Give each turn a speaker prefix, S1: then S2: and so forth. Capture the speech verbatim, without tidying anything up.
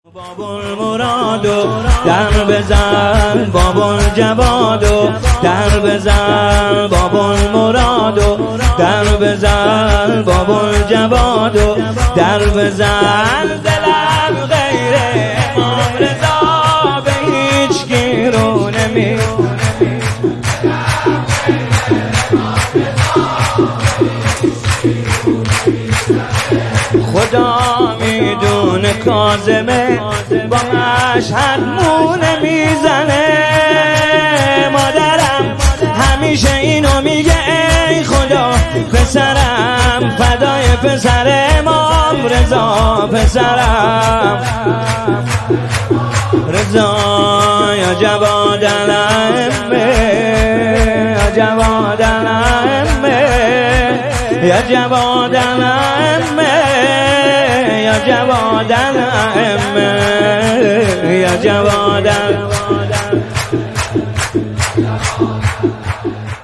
S1: بابا المرادو در بزن، بابا الجوادو در بزن، بابا المرادو در بزن، بابا الجوادو در بزن. دلم غیر امام رضا به هیچ گیرو نمی خدا میدونه کاظمه با مشهد مونه میزنه. مادرم همیشه اینو میگه ای خدا پسرم فدای پسر امام رضا پسرم رضا یا جواد الائمه یا جواد الائمه یا جواد الائمه یا جواد الائمه یا جواد